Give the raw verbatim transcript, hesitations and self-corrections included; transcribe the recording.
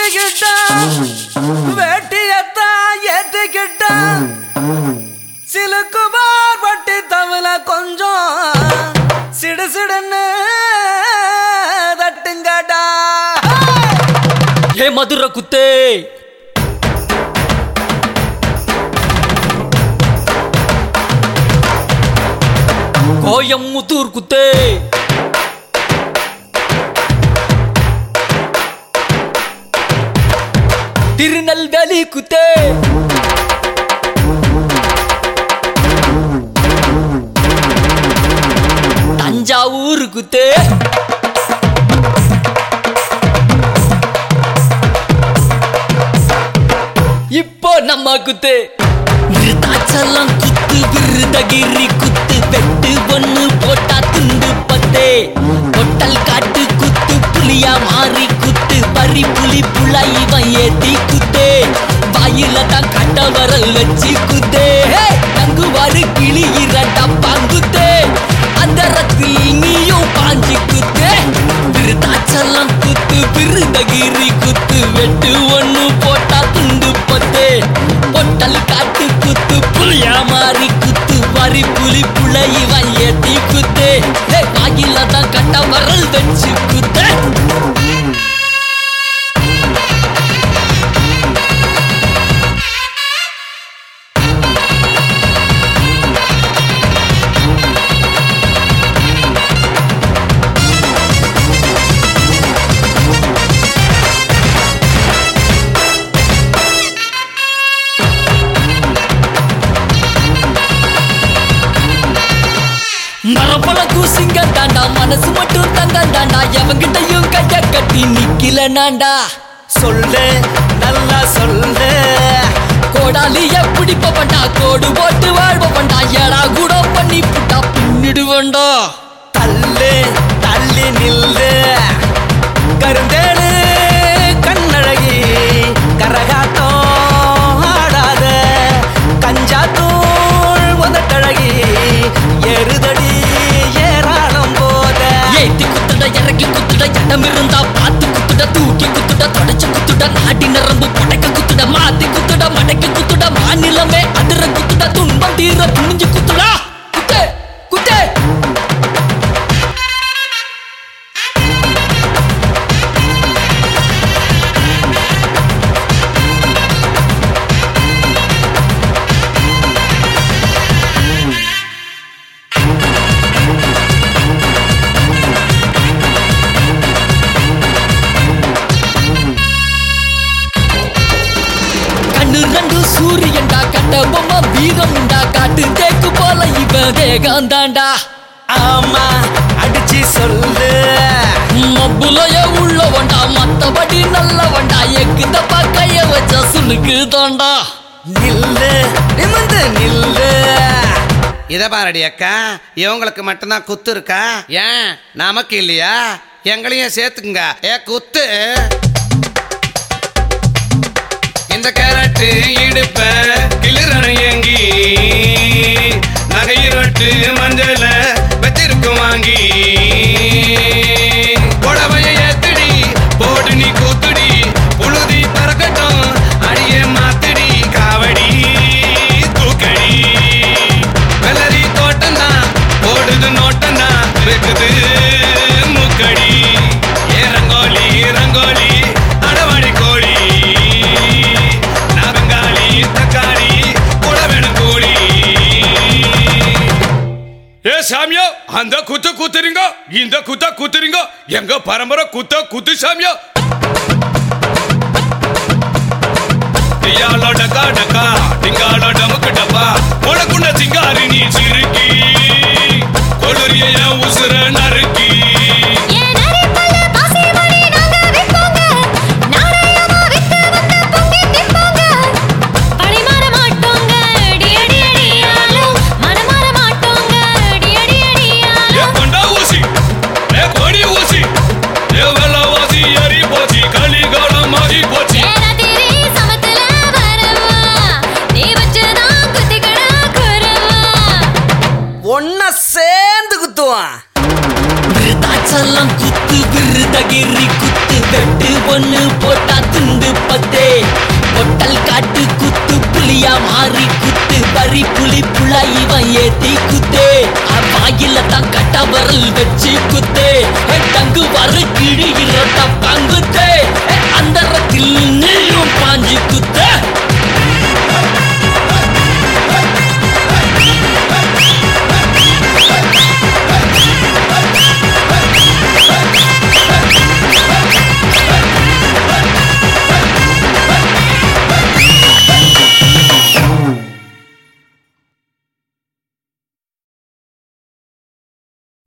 கட்டிக்கிட்டான் வேட்டியத்தான் ஏற்றிக்கிட்டான் சிலுக்குமார் பட்டி தவில கொஞ்சம் சிடு சிடுன்னு தட்டுங்கடா ஏ மதுர குத்தே கோயம்புத்தூர் குத்தே திருநெல்வேலி குத்தே தஞ்சாவூர் குத்தே இப்போ நம்ம குத்து விருதாச்சலம் குத்து விருதகிரி குத்து வெட்டு ஒண்ணு போட்டா துண்டு பத்தே பொட்டல் காட்டு குத்து புலியா மாறி குத்து பறி புலி புலா இவன் ஏத்தி குத்தே வாயில தான் கட்ட வரல் வச்சு குத்தே தங்குவாரு கிளி இரண்டா பாங்குத்தே அந்த ரத்தில் நீயும் பாஞ்சு குத்தே விருதாச்சலம் குத்து விருதகிரி குத்து வெட்டு ஒண்ணு போட்டா துண்டு பத்தே பொட்டல் காட்டு குத்து புலியா மாறி குத்து வரி புலி புலை இவன் ஏத்தி குத்தே வாயில தான் கட்ட வரல் வச்சு குத்தே மரப்பழக்கு சிங்க தாண்டா மனசு மட்டும் தங்க தாண்டா எவங்கிட்டையும் கைய கட்டி நிக்கல நாண்டா சொல்லு நல்லா சொல்லு கோடாலி எப்படி பவண்டா கோடு போட்டு வாழ்வண்டா ஏடா கூட பண்ணி புட்டா பின்னிடுவண்டா தள்ளு தள்ளி நில்லு கருந்தேடு கண்ணழகி கரகாட்டம் ஆடாத கஞ்சா தூள் முதட்டழகி எருதடி ஏராளம் போத ஏத்தி குத்துட இறக்கி குத்துட இடம் இருந்தா பார்த்து குத்துட தூக்கி குத்துட தொடச்சு குத்துட நாடி நரம்பு படைக்க குத்துட மாத்தி குத்துட மடைக்க குத்துட மாநிலமே அதிர குத்துட துன்பம் தீர துணிஞ்சு குத்துடா குத்தே குத்தே ரெண்டு சூரியன்டா கட்ட பொம்மா வீரம்டா காட்டு தேக்கு போல இவன் தேகாந்தாண்டா ஆமா அடிச்சு சொல்லு மப்புலைய உள்ளவன்டா மத்தபடி நல்லவன்டா எக்குத பக்கைய வச்ச சுனுக்கு தாண்டா நில்லு நிமிந்து நில்லு இத பாரடி அக்கா இவங்களுக்கு மட்டும்தான் குத்து இருக்கா ஏன் நமக்கு இல்லையா எங்களையும் சேர்த்துக்குங்க ஏ குத்து இந்த கேரட்டு இடுப்ப கிளிரணையங்கி நகையிரட்டு மஞ்சள வச்சிருக்கும் வாங்கி புடவைய ஏத்துடி போடு நீ கூத்துடி புழுதி பறக்கட்டும் அடிய மாத்துடி காவடி தூக்கடி வெள்ளரி தோட்டம் தான் போடுது நோட்டம் தான் வெக்குது மூக்கடி ஏ ரங்கோலி ரங்கோலி அடவாடி கோழி தக்காளி புடவெனு கூலி ஏ சாமியா அந்த குத்த குத்துறீங்க இந்த குத்த குத்துறீங்க எங்க பரம்பரை குத்த குத்து சாமியா டியாலோ டக்கா டக்கா டிங்காலோ டமுக்கு டப்பா உனக்குண்ட சிங்காரி நீ சிறுக்கி கொலுரிய உசுர நறுக்கி ஒன்ன சேர்ந்து குத்துவான் தாச்செல்லாம் குத்து விருதகிரி குத்து வெட்டு ஒண்ணு போட்டா துண்டு பத்தே பொட்டல் காட்டு குத்து புலியா மாறி குத்து பறி புலி புலா இவன் ஏத்தி குத்தே வாயில தான் கட்ட வரல் வச்சு குத்தே தங்கு வர கிழிகிற தப்பாங்குத்தே அந்த நீயும் பாஞ்சு குத்த